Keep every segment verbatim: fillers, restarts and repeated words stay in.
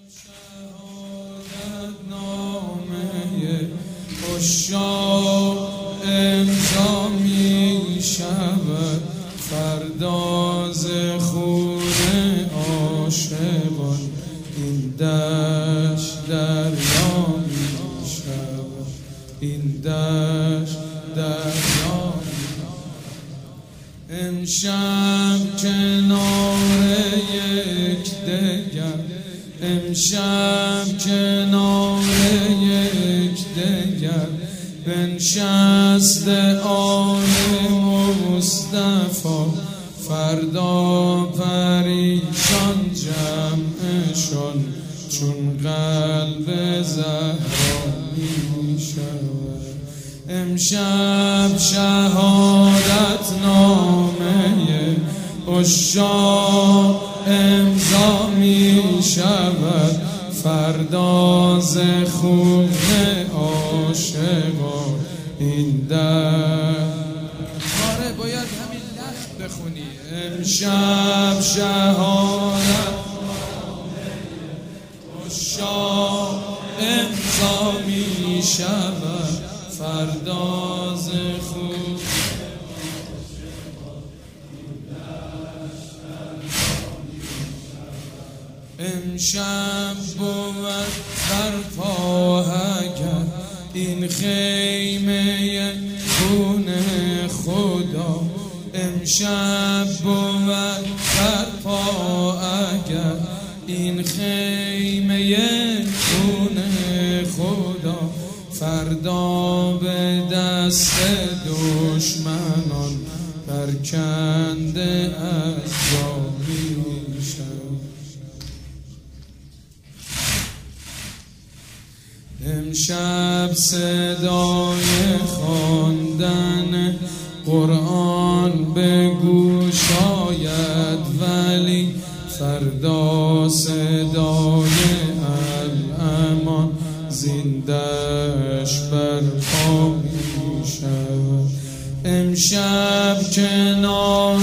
شهادت نامه عشاق امضا می شود فردا ز خون عاشقان این دشت دریا می شود این دشت دریا امشب کنار یکدیگر امشب کنار یکدیگر بنشسته آل مصطفی فردا پریشان جمعشان چون قلب زهرا می شود امشب شهادت نامه عشاق امضا می شود فردا ز خون عاشقان این در آره باید همین لخت بخونی امشب شهادت عشاق امضا می شود فردا ز خون امشب بود برپا اگر این خیمه خون خدا امشب بود برپا اگر این خیمه خون خدا فردا به دست دشمنان پرکنده از جا می شود امشب صدای خواندن قرآن به گوش آید ولی فردا صدای الامان زندش برپا می شود امشب کنار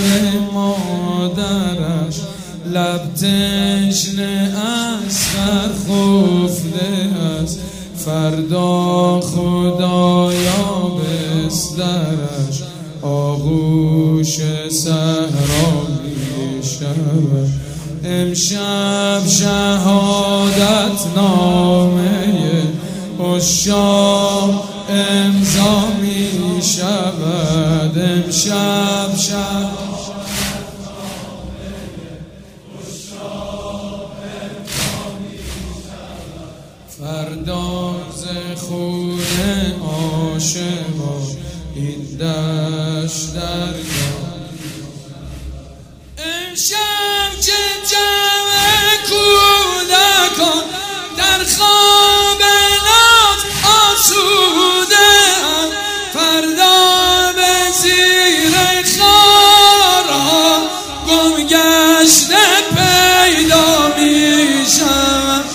مادرش لب تشنه اصغر خفته است فردا خدایا بسترش آغوش صحرا می شود امشب شهادت نامه عشاق امضا می شود امشب شهادت فردا ز خون عاشقان این دشت دریا امشب که جمع کودکان در خواب ناز آسوده ام فردا به زیر خارها گم گشته پیدا می شود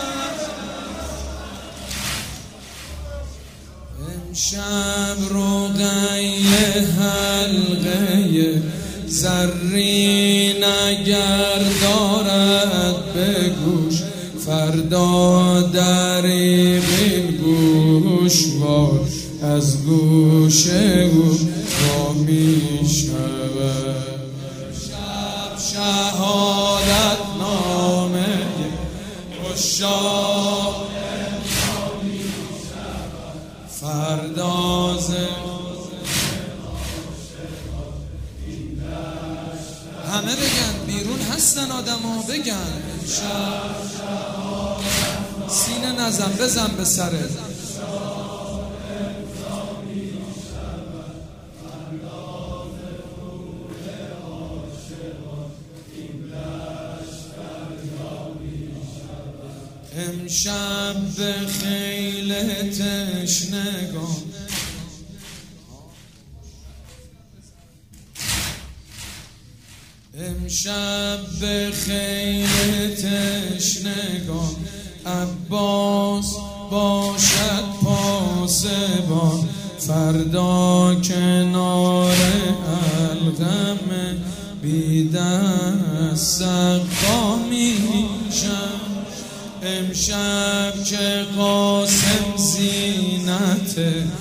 امشب رقیه حلقه زرین اگر دارد به گوش فردا دریغ گوشوار از گوش او وا می شود امشب شهادت نامه عشاق فردا ز همه بگن بیرون هستن آدم‌ها بگن سینه نزن بزن به سرت امشب به خیل تشنگان امشب به خیل تشنگان عباس باشد پاسبان فردا کنار الغم بی دست سقا میشم امشب که قاسم زینت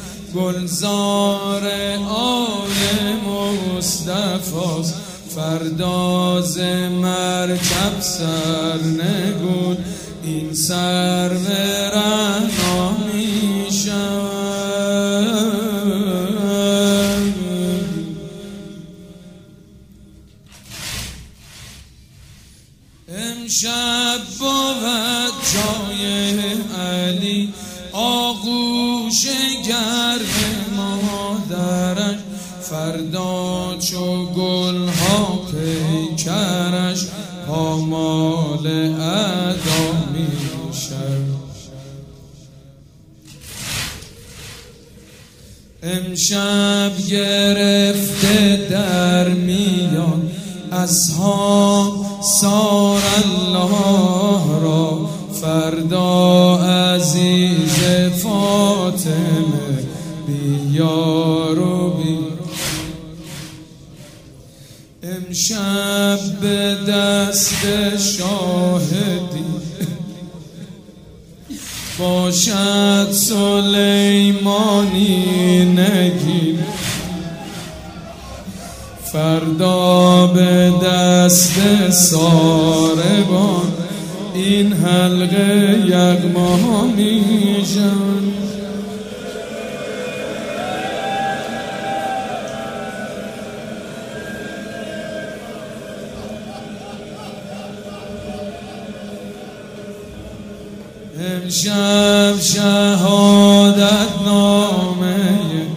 گلزار آل مصطفاست، فرداز مرکب سرنگون این سر به رعنا می شود. امشب بود جای علی آغوش گرم مادرش، فردا چو گلها پیکرش پامال ادا می شود. امشب گرفته در میان اصحاب سار الله را، فردا عزیز فاطمه بی یار و بی. امشب به دست شاهدی باشد سلیمانی نگین، فردا به دست ساربان این حلقه یغما می شود. امشب شهادت نامه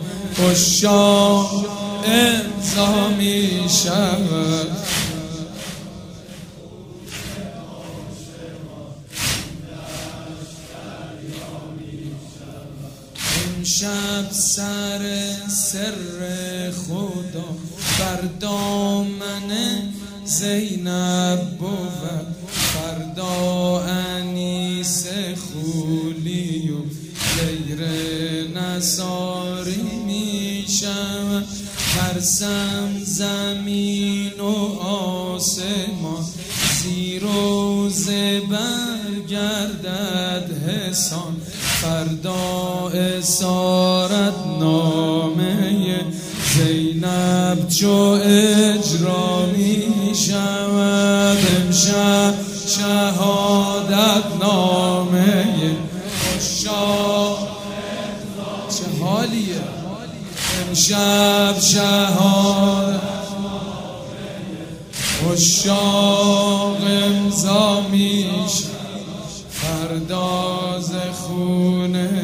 عشاق امضا می شود. امشب سر سر خدا بر دامن زینب بود، فردا انیس خولی و غیر نصاری می شود. ترسم زمین و آسمان زیر و زبر گردد حسان، فردا اسارت نامه زینب چو اجرا می شود. امشب شهادت نامه عشاق چه حالیه، امشب شهادت عشاق امضا می شود، فرداز خونه